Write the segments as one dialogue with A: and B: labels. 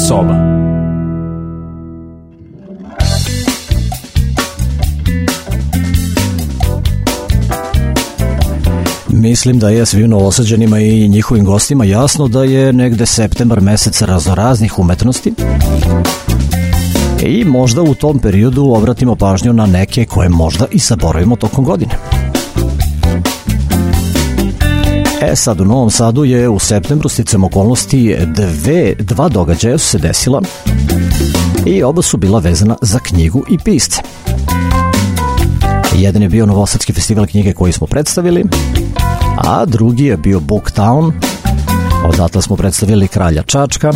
A: soba.
B: Mislim da je svim novosađanima i njihovim gostima jasno da je negde septembar mesec raznoraznih umetnosti i možda u tom periodu obratimo pažnju na neke koje možda i zaboravimo tokom godine. Sad u Novom Sadu je u septembru sticam okolnosti dva događaja su se desila i oba su bila vezana za knjigu i pisce. Jedan je bio Novosadski festival knjige koji smo predstavili, a drugi je bio Booktown. Odatle smo predstavili Kralja Čačka,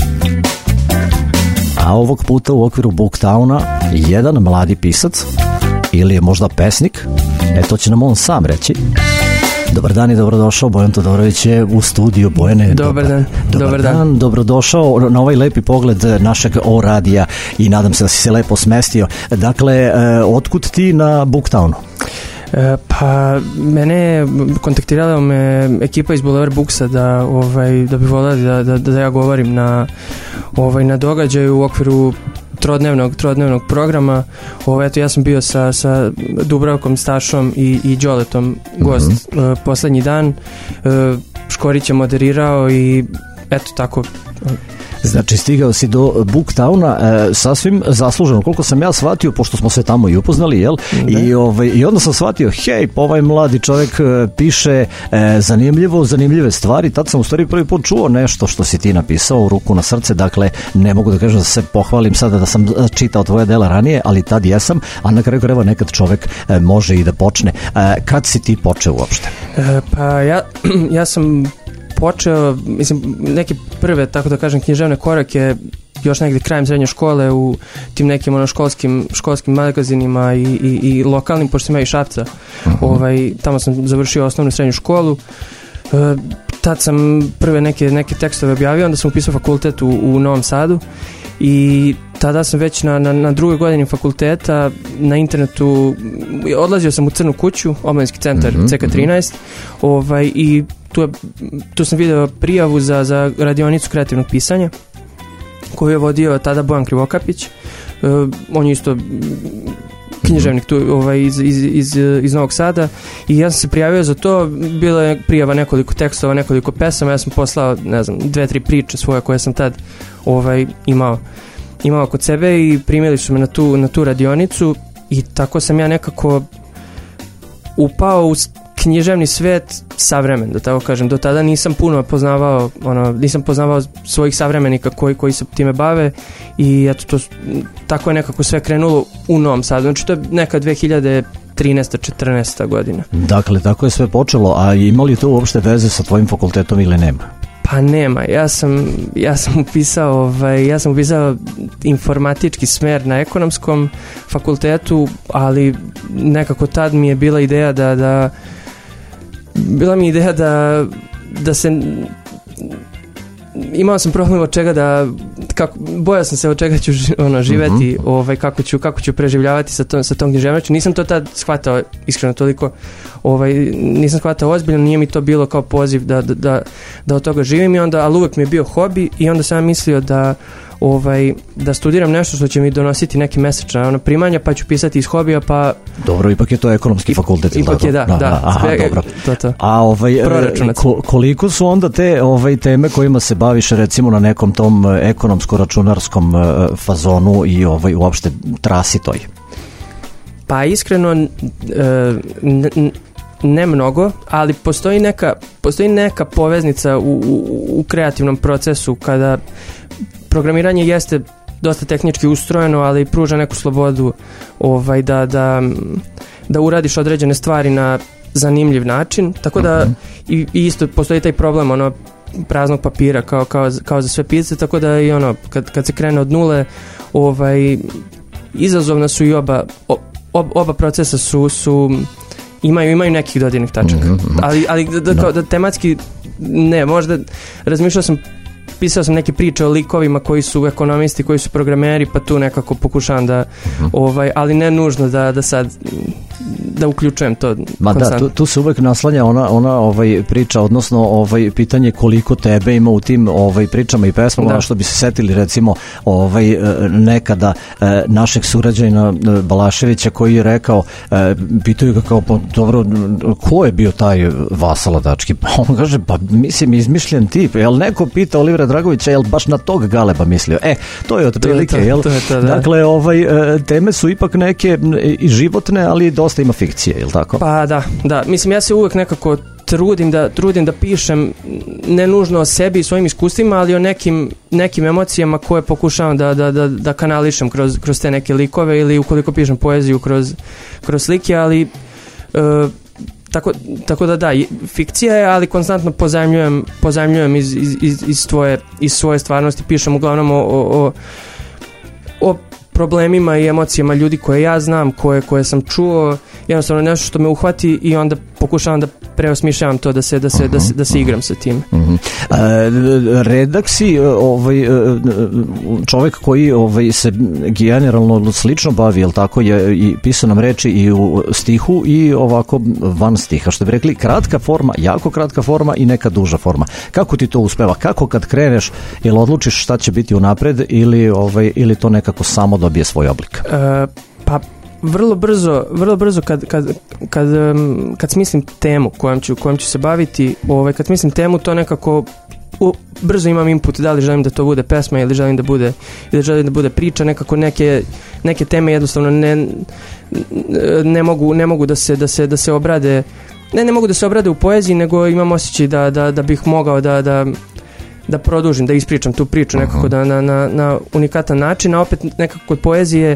B: a ovog puta u okviru Booktowna jedan mladi pisac ili je možda pesnik, to će nam on sam reći. Dobar dan i dobrodošao, Bojan Todorović je u studiju. Bojane, dobar dan. Dobrodošao na ovaj lepi pogled našeg O-radija i nadam se da si se lepo smestio. Dakle, otkud ti na Booktownu?
C: Pa mene kontaktirala me ekipa iz Boulevard Booksa da bi voljeli da ja govorim na događaju u okviru trodnevnog programa. Eto, ja sam bio sa Dubravkom Stašom i Đoletom gost poslednji dan. Škorić je moderirao i eto tako.
B: Znači, stigao si do Booktowna sasvim zasluženo, koliko sam ja shvatio, pošto smo se tamo i upoznali, jel? I onda sam shvatio, hej, ovaj mladi čovjek piše zanimljive stvari. Tad sam u stvari prvi put čuo nešto što si ti napisao u Ruku na srce. Dakle, ne mogu da kažem da se pohvalim sada da sam čitao tvoje dela ranije, ali tad jesam, a na kraju krajeva nekad čovjek može i da počne. Kad si ti počeo uopšte?
C: Pa ja sam počeo, mislim, neke prve, tako da kažem, književne korake još negdje krajem srednje škole u tim nekim školskim magazinima i lokalnim, pošto sam ja iz Šapca. Tamo sam završio osnovnu srednju školu. Tad sam prve neke tekstove objavio, onda sam upisao fakultet u Novom Sadu i tada sam već na drugoj godini fakulteta na internetu odlazio sam u Crnu kuću, omladinski centar CK13, i tu sam video prijavu za radionicu kreativnog pisanja koju je vodio tada Bojan Krivokapić. On je isto književnik tu, iz Novog Sada, i ja sam se prijavio za to. Bila je prijava nekoliko tekstova, nekoliko pesama, ja sam poslao, ne znam, 2-3 priče svoje koje sam tad imao kod sebe i primili su me na tu radionicu i tako sam ja nekako upao u književni svet savremen, da tako kažem. Do tada nisam puno poznavao, nisam poznavao svojih savremenika koji se time bave i eto, tako je nekako sve krenulo u Novom Sadu. Znači to je neka 2013-14 godina.
B: Dakle, tako je sve počelo, a ima li to uopšte veze sa tvojim fakultetom ili nema?
C: Pa nema, ja sam upisao informatički smer na ekonomskom fakultetu, ali nekako tad mi je bila ideja da se, imao sam problem od čega bojao sam se od čega ću živeti, kako ću preživljavati sa tom književnošću. Nisam to tad shvatao iskreno toliko, nisam shvatao ozbiljno, nije mi to bilo kao poziv da od toga živim, i onda, ali uvek mi je bio hobi i onda sam mislio da studiram nešto što će mi donositi neki mesečna primanja, pa ću pisati iz hobija, pa...
B: Dobro, ipak je to ekonomski fakultet.
C: Ipak je, da.
B: Aha, dobro.
C: To.
B: A koliko su onda te teme kojima se baviš, recimo na nekom tom ekonomsko-računarskom fazonu i uopšte trasi toj?
C: Pa iskreno ne mnogo, ali postoji neka poveznica u kreativnom procesu, kada programiranje jeste dosta tehnički ustrojeno, ali pruža neku slobodu da uradiš određene stvari na zanimljiv način, tako da i isto postoji taj problem praznog papira kao za sve pisce, tako da i kad se krene od nule, izazovna su i oba procesa su imaju nekih dodirnih tačaka, ali da tematski ne, možda pisao sam neke priče o likovima koji su ekonomisti, koji su programeri, pa tu nekako pokušavam da ali ne nužno da sad da uključujem to.
B: Ma da, tu se uvek naslanja ona priča, odnosno pitanje koliko tebe ima u tim pričama i pesmama, što bi se setili recimo nekada našeg sugrađanina Balaševića koji je rekao, pitaju ga kao, dobro, ko je bio taj Vasa Ladački? On kaže, pa mislim izmišljen tip, jel neko pita Olivera Dragovića, jel baš na tog Galeba mislio? To je otprilike, jel? Dakle, teme su ipak neke i životne, ali dosta ima fikcije, jel tako?
C: Pa da, mislim ja se uvek nekako trudim da pišem ne nužno o sebi i svojim iskustvima, ali o nekim emocijama koje pokušavam da kanališem kroz te neke likove ili ukoliko pišem poeziju kroz slike, ali tako da, fikcija je, ali konstantno pozajmljujem iz svoje stvarnosti, pišem uglavnom o problemima i emocijama ljudi koje ja znam, koje sam čuo, jednostavno nešto što me uhvati i onda pokušavam da preosmišljavam to, da se igram sa tim.
B: Redak si čovjek koji se generalno slično bavi, jel tako, je i pisao nam reči i u stihu i ovako van stiha, što bi rekli, kratka forma, jako kratka forma i neka duža forma. Kako ti to uspeva? Kako kad kreneš, jel odlučiš šta će biti unapred ili to nekako samo dobije svoj oblik?
C: Pa vrlo brzo kad smislim temu kojom ću se baviti, kad smislim temu, to nekako brzo imam input, da li želim da to bude pesma ili želim da bude priča, nekako neke teme jednostavno ne mogu da se obrade, ne mogu da se obrade u poeziji, nego imam osjećaj da bih mogao da produžim, da ispričam tu priču nekako na unikatan način, a opet nekako kod poezije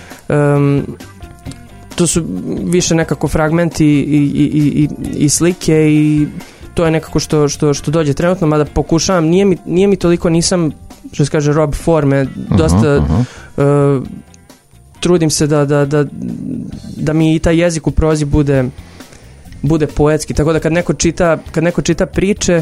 C: to su više nekako fragmenti i slike i to je nekako što dođe trenutno, mada pokušavam, nije mi toliko, nisam, što se kaže, rob forme, dosta trudim se da mi i taj jezik u prozi bude poetski, tako da kad neko čita priče,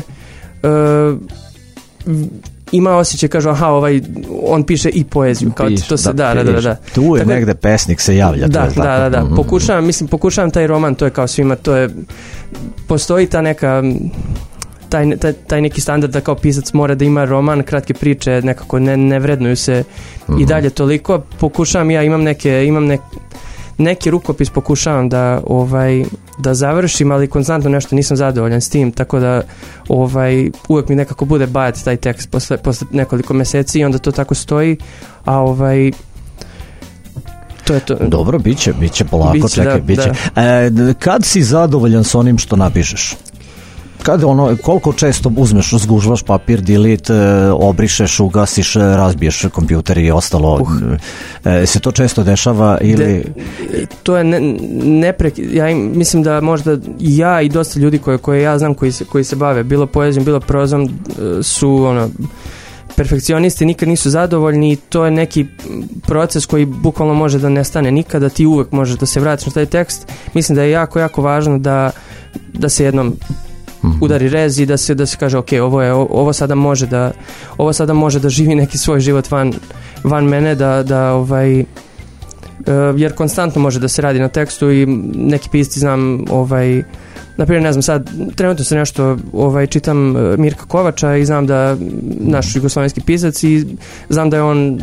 C: ima osjećaj, kažu, on piše i poeziju, kao to se da.
B: Tu je negde pesnik se javlja.
C: Da. Pokušavam taj roman, to je kao svima, postoji ta neka taj neki standard da kao pisac mora da ima roman, kratke priče, nekako ne vrednuju se i dalje toliko. Pokušavam, ja imam neki rukopis, pokušavam da završim, ali konstantno nešto nisam zadovoljan s tim, tako da uvek mi nekako bude bajat taj tekst posle nekoliko meseci i onda to tako stoji, a to je to.
B: Dobro, biće polako, čekaj, biće. Kad si zadovoljan s onim što napišeš? Koliko često uzmeš, zgužvaš papir, delete, obrišeš, ugasiš, razbiješ kompjuter i ostalo? Se to često dešava ili...
C: To je ja mislim da možda ja i dosta ljudi koje ja znam koji se bave bilo poezijom, bilo prozom, su perfekcionisti, nikad nisu zadovoljni i to je neki proces koji bukvalno može da ne stane nikada, ti uvek možeš da se vratiš na taj tekst. Mislim da je jako, jako važno da se jednom udari rez i da se kaže, ok, ovo sada može da živi neki svoj život van mene, jer konstantno može da se radi na tekstu i neki pisci znam, naprimjer, ne znam, sad trenutno se nešto čitam Mirka Kovača i znam da naš jugoslovenski pisac i znam da je on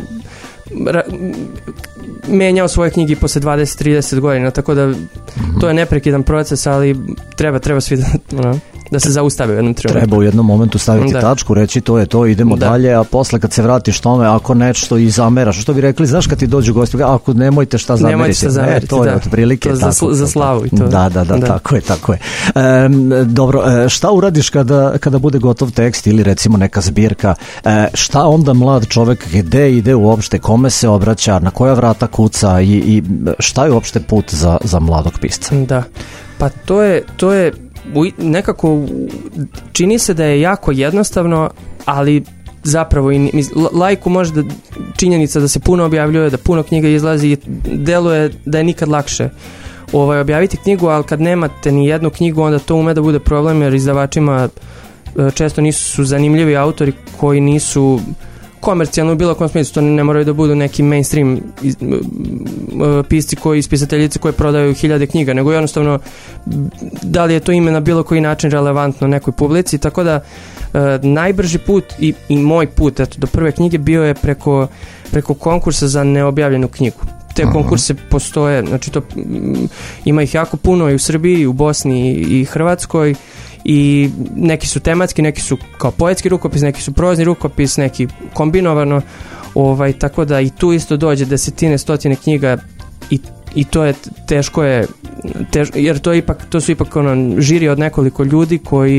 C: menjao svoje knjige posle 20-30 godina, tako da to je neprekidan proces, ali treba svi da se zaustave u jednom trenutku.
B: Treba u jednom momentu staviti tačku, reći to je to, idemo dalje, a posle kad se vratiš tome, ako nešto i zameraš, što bi rekli, znaš kad ti dođu gosti, ako nemojte šta zameriti, to je otprilike
C: to za slavu i to.
B: Da, tako je. Dobro, šta uradiš kada bude gotov tekst ili recimo neka zbirka, šta onda mlad čovek, gde ide uopšte, kome se obraća, na koja vrata kuca i šta je uopšte put za mladog pisca?
C: Da, pa to je nekako čini se da je jako jednostavno, ali zapravo laiku može činjenica da se puno objavljuje, da puno knjiga izlazi i deluje da je nikad lakše objaviti knjigu, ali kad nemate ni jednu knjigu, onda to ume da bude problem, jer izdavačima često nisu zanimljivi autori komercijalno u bilo kom smislu, to ne moraju da budu neki mainstream pisci ispisateljice koje prodaju 1000 knjiga, nego jednostavno da li je to ime na bilo koji način relevantno nekoj publici, tako da najbrži put i moj put do prve knjige bio je preko konkursa za neobjavljenu knjigu. Te konkurse postoje, znači to ima ih jako puno i u Srbiji, i u Bosni i Hrvatskoj, i neki su tematski, neki su kao poetski rukopis, neki su prozni rukopis, neki kombinovano, tako da i tu isto dođe desetine, stotine knjiga i to je teško jer to su ipak žiri od nekoliko ljudi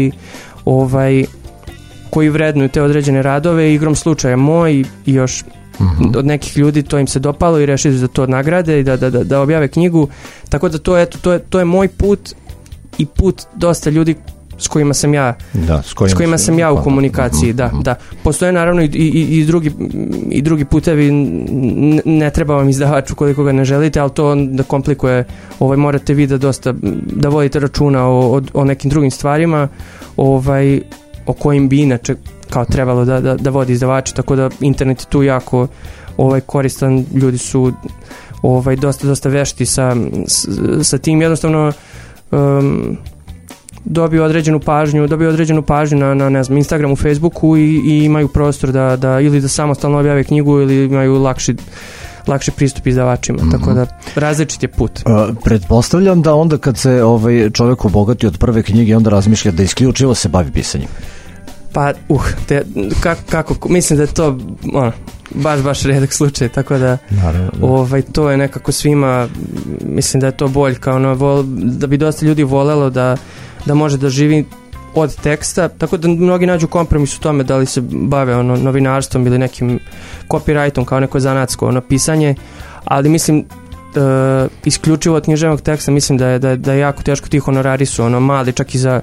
C: koji vrednuju te određene radove. Igrom slučaja moj i još od nekih ljudi to im se dopalo i rešili da to nagrade i da objave knjigu, tako da to je moj put i put dosta ljudi s kojima sam ja u komunikaciji. Da. Postoje naravno i drugi putevi, ne treba vam izdavač ukoliko ga ne želite, ali to onda komplikuje, morate vi da vodite računa o nekim drugim stvarima o kojim bi inače kao trebalo da vodi izdavači, tako da internet je tu jako koristan, ljudi su dosta vešti sa tim, jednostavno dobiju određenu pažnju na ne znam, Instagramu, Facebooku i imaju prostor da ili da samostalno objave knjigu ili imaju lakši pristup izdavačima, tako da različit je put.
B: Pretpostavljam da onda kad se čovjek obogati od prve knjige, onda razmišlja da isključivo se bavi pisanjem.
C: Pa, kako, mislim da je to baš redak slučaj, tako da to je nekako svima, mislim da je to boljka, da bi dosta ljudi volelo da može da živi od teksta, tako da mnogi nađu kompromis u tome da li se bave novinarstvom ili nekim copyrightom kao neko zanatsko pisanje, ali mislim isključivo od književnog teksta mislim da je jako teško, ti honorari su mali, čak i za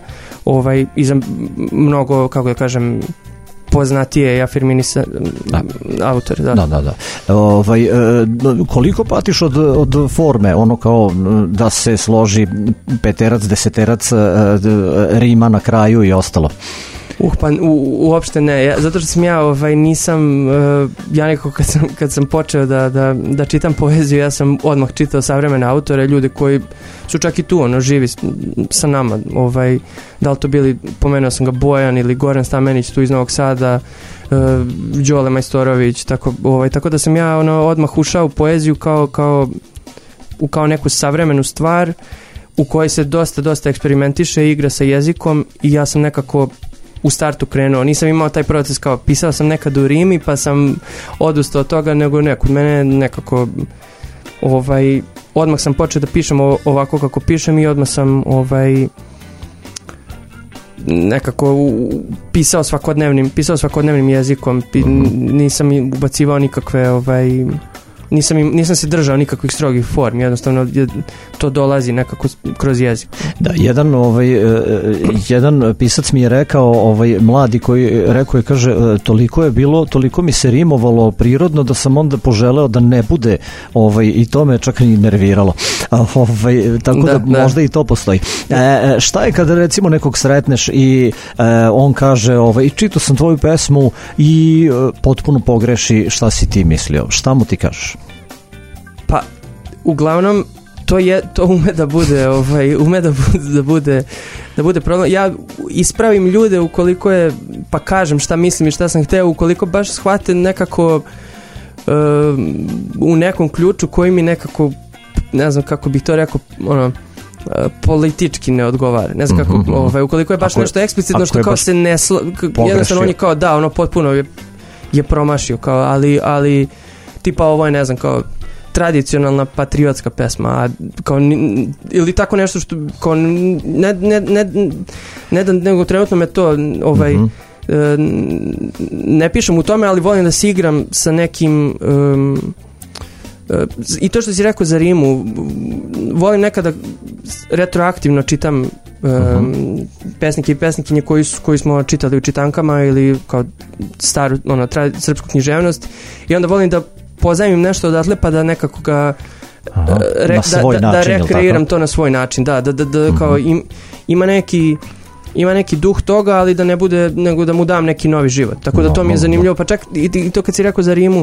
C: mnogo, kako da kažem, poznatije i afirminisa autor.
B: Da. Koliko patiš od forme, kao da se složi peterac, deseterac, rima na kraju i ostalo?
C: Pa uopšte ne, zato što sam nisam, ja nekako kad sam počeo da čitam poeziju, ja sam odmah čitao savremene autore, ljude koji su čak i tu, živi sa nama, da li to bili, pomenuo sam ga, Bojan ili Goran Stamenić tu iz Novog Sada, Đole Majstorović, tako da sam ja odmah ušao u poeziju kao neku savremenu stvar u kojoj se dosta eksperimentiše, igra sa jezikom, i ja sam nekako u startu krenuo, nisam imao taj proces kao pisao sam nekad u rimi pa sam odustao od toga, nego kod mene nekako odmah sam počeo da pišem ovako kako pišem i odmah sam nekako pisao svakodnevnim jezikom, nisam ubacivao nikakve nisam se držao nikakvih strogih form, jednostavno to dolazi nekako kroz jezik.
B: Da, jedan pisac mi je rekao, mladi koji rekao je, kaže, toliko mi se rimovalo prirodno da sam onda poželeo da ne bude, i to me čak i nerviralo. Tako da možda i to postoji. Šta je kada recimo nekog sretneš i on kaže, čitao sam tvoju pesmu i potpuno pogreši, šta si ti mislio? Šta mu ti kažeš?
C: Pa, uglavnom, to ume da bude problem. Ja ispravim ljude ukoliko je, pa kažem šta mislim i šta sam hteo, ukoliko baš shvate nekako u nekom ključu koji mi nekako, ne znam kako bih to rekao, politički ne odgovara. Ne znam kako, ukoliko je baš nešto eksplicitno što kao se ne jednostavno on je kao potpuno je promašio, kao, ali tipa ovo je, ne znam, kao tradicionalna patriotska pesma, kao, ili tako nešto što kao, nego trenutno me to ne pišem u tome, ali volim da se igram sa nekim i to što si rekao za rimu, volim nekada retroaktivno čitam pesnike i pesnikinje koji smo čitali u čitankama ili kao staru srpsku književnost, i onda volim da pozajmim nešto odatle pa da nekako ga da rekreiram to na svoj način, da kao ima neki ima neki duh toga, ali da ne bude, nego da mu dam neki novi život. Tako da to mi je zanimljivo, pa čak i to kad si rekao za rimu,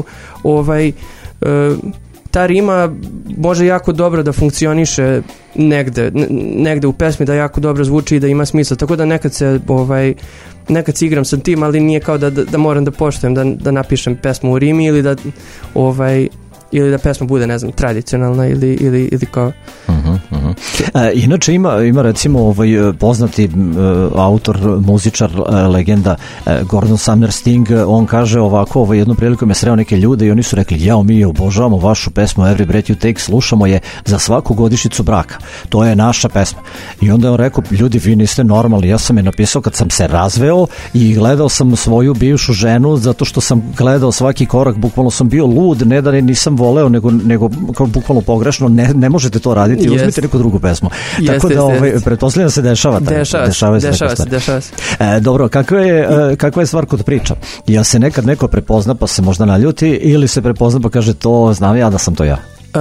C: ta rima može jako dobro da funkcioniše negde u pesmi, da jako dobro zvuči i da ima smisla, tako da nekad se igram sa tim, ali nije kao da moram da poštujem da napišem pesmu u rimi ili da pesma bude, ne znam, tradicionalna ili kao...
B: Inače ima recimo poznati autor, muzičar, legenda Gordon Sumner Sting, on kaže ovako, jednu priliku me sreo neke ljude i oni su rekli, mi obožavamo vašu pesmu Every Breath You Take, slušamo je za svaku godišnjicu braka, to je naša pesma. I onda je on rekao, ljudi, vi niste normalni, ja sam je napisao kad sam se razveo i gledao sam svoju bivšu ženu zato što sam gledao svaki korak, bukvalno sam bio lud, ne da nisam voleo, nego bukvalno pogrešno, ne možete to raditi, uzmite neku drugu pesmu. Tako da pretpostavljam se dešava se. Dobro, kakva je stvar kod priča? Ja se nekad neko prepozna pa se možda naljuti ili se prepozna pa kaže to znam ja da sam to ja?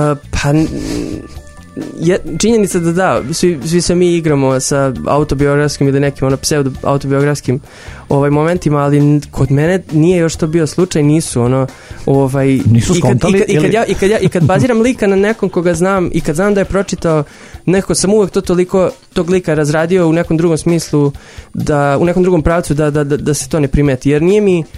C: Činjenica da svi se mi igramo sa autobiografskim ili nekim pseudo-autobiografskim momentima, ali kod mene nije još to bio slučaj, nisu
B: nisu skontali
C: i kad baziram lika na nekom koga znam i kad znam da je pročitao neko, sam uvek tog lika razradio u nekom drugom smislu, u nekom drugom pravcu da se to ne primeti, jer nije mi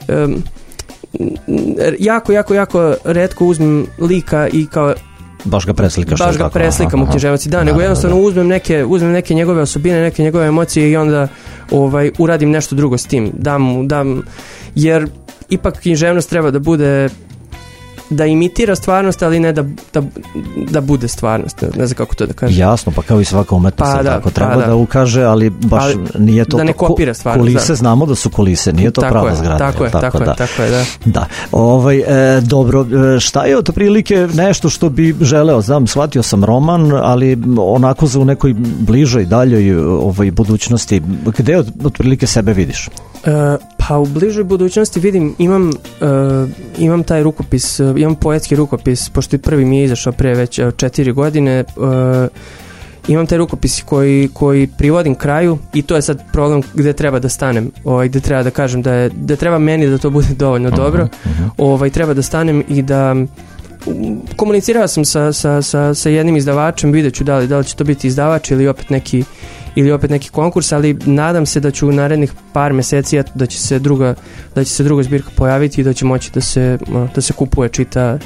C: jako retko uzmem lika i kao
B: baš ga
C: preslikam u književnosti, nego jednostavno uzmem neke njegove osobine, neke njegove emocije i onda uradim nešto drugo s tim, dam, jer ipak književnost treba da bude, da imitira stvarnost, ali ne da bude stvarnost, ne znam kako to da kažem.
B: Jasno, pa kao i svaka umetnost, tako treba da ukaže, ali baš nije to...
C: Da ne kopira stvarnost.
B: Kulise, znamo da su kulise, nije to prava zgrada.
C: Tako je, da.
B: Dobro, šta je otprilike nešto što bi želeo, shvatio sam roman, ali onako za u nekoj bližoj, daljoj budućnosti, gde otprilike sebe vidiš?
C: Pa u bližoj budućnosti vidim, imam taj rukopis, imam poetski rukopis, pošto i prvi mi je izašao pre već 4 godine, imam taj rukopis koji privodim kraju i to je sad problem gde treba da stanem, gde treba da kažem da treba meni da to bude dovoljno dobro, treba da stanem i da komunicirao sam sa jednim izdavačem, vidjet ću da li će to biti izdavač ili opet neki konkurs, ali nadam se da ću u narednih par meseci da će se druga zbirka pojaviti i da će moći da se kupuje, čita.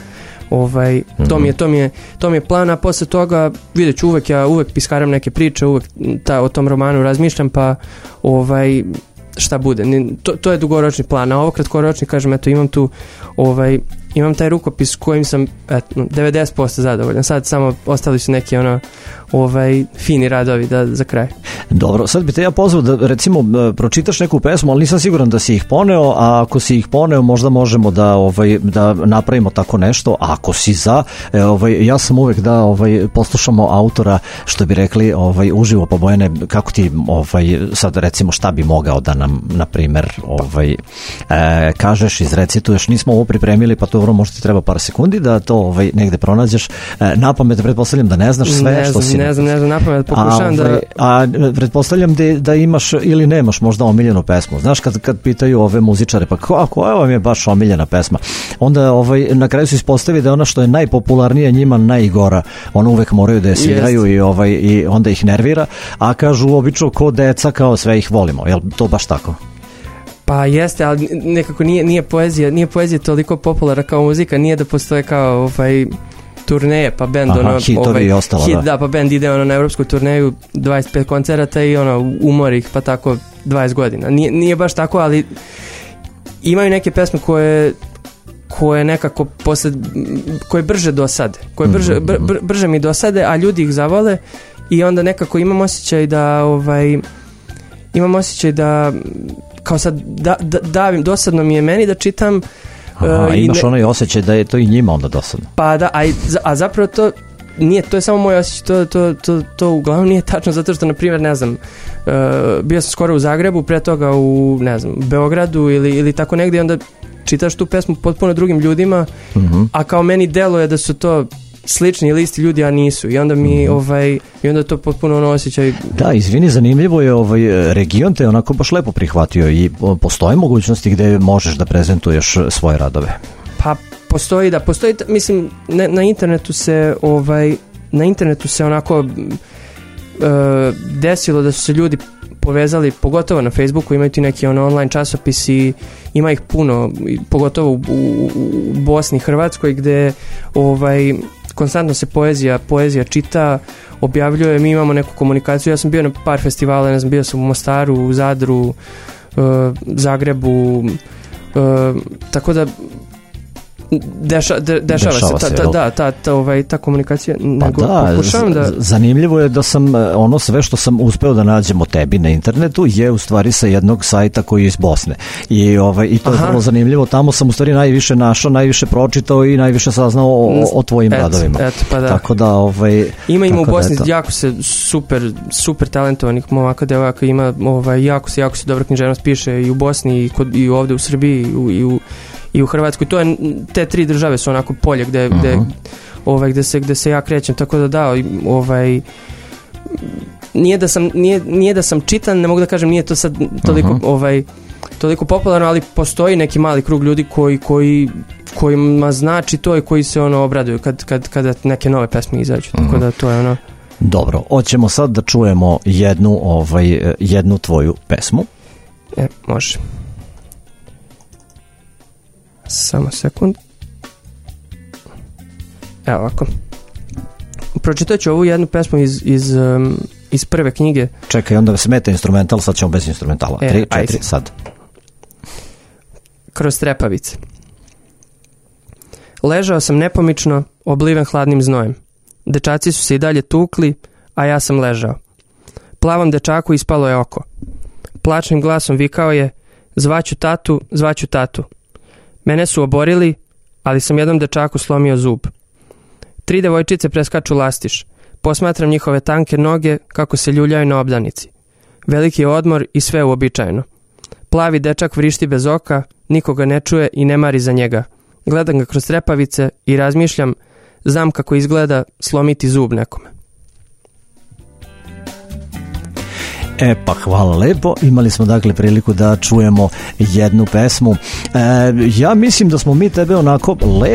C: To mi je plan, a posle toga vidjet ću, uvek piskaram neke priče, uvek o tom romanu razmišljam, pa šta bude. To je dugoročni plan, a ovo kratkoročni, kažem, imam taj rukopis kojim sam 90% zadovoljan. Sad samo ostali su neki fini radovi za kraj.
B: Dobro, sad bi te ja pozvao da recimo pročitaš neku pesmu, ali nisam siguran da si ih poneo, a ako si ih poneo možda možemo da napravimo tako nešto, a ako si za, ja sam uvek da poslušamo autora, što bi rekli uživo. Pa Bojane, kako ti sad recimo šta bi mogao da nam na primer kažeš, izrecituješ, nismo ovo pripremili, pa to možda ti treba par sekundi da to negde pronađeš. Napamet pretpostavljam da ne znaš sve što si...
C: Ne znam, napamet pokušavam
B: a pretpostavljam da imaš ili nemaš možda omiljenu pesmu. Znaš, kad pitaju ove muzičare, pa koja vam je baš omiljena pesma? Onda na kraju se ispostavi da je ona što je najpopularnija njima najgora. Ona uvek moraju da je sviraju i onda ih nervira, a kažu obično ko deca, kao sve ih volimo. Jel to baš tako?
C: Pa jeste, ali nekako nije poezija toliko popularna kao muzika, nije da postoje kao turneje, pa bend
B: hitovi i ostalo,
C: da, pa bend ide na evropsku turneju, 25 koncerata i umori ih, pa tako 20 godina. Nije baš tako, ali imaju neke pesme koje nekako koje brže dosade, brže mi dosade, a ljudi ih zavole i onda nekako imam osjećaj da kao sad davim, dosadno mi je meni da čitam.
B: Imaš onaj osjećaj da je to i njima onda dosadno.
C: Pa da, a zapravo to nije, to je samo moj osjećaj, to uglavnom nije tačno, zato što, na primjer, ne znam, bio sam skoro u Zagrebu, pre toga u, ne znam, Beogradu ili tako negdje, onda čitaš tu pesmu potpuno drugim ljudima, a kao meni deluje da su to slični ili isti ljudi, a nisu. I onda mi i onda to potpuno ono osjećaj.
B: Da, izvini, zanimljivo je region te onako baš lepo prihvatio i postoje mogućnosti gde možeš da prezentuješ svoje radove.
C: Pa postoji, mislim na internetu se onako desilo da su se ljudi povezali, pogotovo na Facebooku, imaju ti neki online časopisi, ima ih puno, pogotovo u Bosni i Hrvatskoj, gde konstantno se poezija čita, objavljuje, mi imamo neku komunikaciju. Ja sam bio na par festivala, ne znam, bio sam u Mostaru, u Zadru, Zagrebu, tako da dešava se ta komunikacija.
B: Zanimljivo je da sam ono sve što sam uspeo da nađem o tebi na internetu je u stvari sa jednog sajta koji je iz Bosne i to je vrlo zanimljivo. Tamo sam u stvari najviše našao, najviše pročitao i najviše saznao o tvojim radovima. Tako da
C: ima u Bosni jako se super talentovanih momaka, devojaka, ima jako se dobro književnost piše i u Bosni i ovde u Srbiji i u Hrvatskoj. To je, te tri države su onako polje gde se ja krećem, tako da nije da sam čitan, ne mogu da kažem, nije to sad toliko popularno, ali postoji neki mali krug ljudi kojima znači to i koji se obraduju kada neke nove pesme izađu, tako da to je ono.
B: Dobro, hoćemo sad da čujemo jednu tvoju pesmu.
C: Može. Samo sekund. Evo ovako. Pročitat ću ovu jednu pesmu iz prve knjige.
B: Čekaj, onda smeta instrumental, sad ćemo bez instrumentala. 3, 4, sad.
C: Kroz trepavice. Ležao sam nepomično, obliven hladnim znojem. Dečaci su se i dalje tukli, a ja sam ležao. Plavom dečaku ispalo je oko. Plačnim glasom vikao je: zvaću tatu, zvaću tatu. Mene su oborili, ali sam jednom dečaku slomio zub. 3 devojčice preskaču lastiš. Posmatram njihove tanke noge kako se ljuljaju na obdanici. Veliki je odmor i sve uobičajeno. Plavi dečak vrišti bez oka, nikoga ne čuje i ne mari za njega. Gledam ga kroz trepavice i razmišljam, znam kako izgleda slomiti zub nekome.
B: Pa hvala lepo, imali smo dakle priliku da čujemo jednu pesmu. Ja mislim da smo mi tebe onako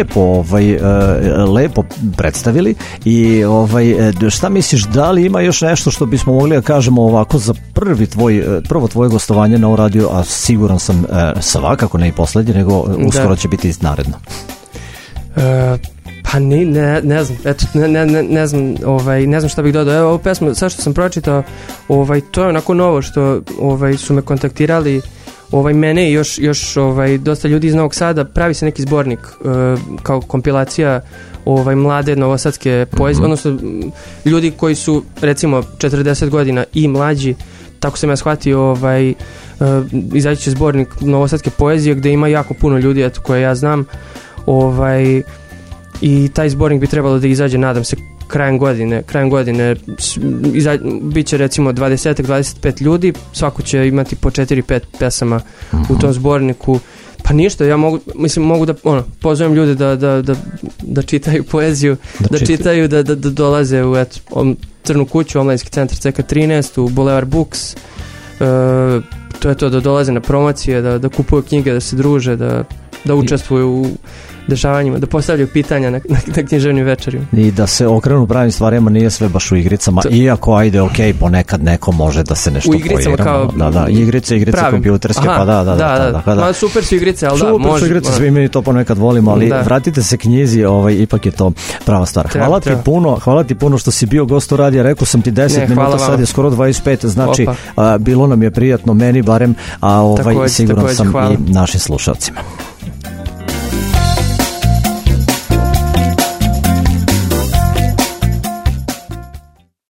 B: lepo predstavili i šta misliš, da li ima još nešto što bismo mogli da kažemo ovako za prvo tvoje gostovanje na radiju, a siguran sam svakako ne i poslednje, nego uskoro će biti naredno.
C: Pa ne znam, eto, ne znam šta bih dodao. Evo ovu pesmu, sad što sam pročitao, to je onako novo što su me kontaktirali, mene i još dosta ljudi iz Novog Sada. Pravi se neki zbornik kao kompilacija mlade novosadske poezije, odnosno ljudi koji su recimo 40 godina i mlađi, tako sam ja shvatio, izaći će zbornik novosadske poezije gde ima jako puno ljudi, eto, koje ja znam, i taj zbornik bi trebalo da izađe, nadam se, krajem godine bit će recimo 20-25 ljudi, svako će imati po 4-5 pesama u tom zborniku. Pa ništa, ja mogu da pozovem ljude da čitaju poeziju, da čitaju, da dolaze u Crnu kuću, omladinski centar CK13, u Boulevard Books, to je to, da dolaze na promocije, da kupuju knjige, da se druže, da učestvuju u dešavanjima, da postavljaju pitanja na književnim večerima.
B: I da se okrenu pravim stvarima, nije sve baš u igricama, iako ajde, ponekad neko može da se nešto poigramo. U igricama kao... Da, igrice kompjuterske, pa da.
C: Super su igrice, ali
B: super su igrice, svi mi to ponekad volimo, ali vratite se knjizi, ipak je to prava stvar. Hvala ti puno što si bio gost u radija, rekao sam ti 10 minuta, sad je skoro 25, znači bilo nam je prijatno, meni barem, a siguran sam i našim slušalcima.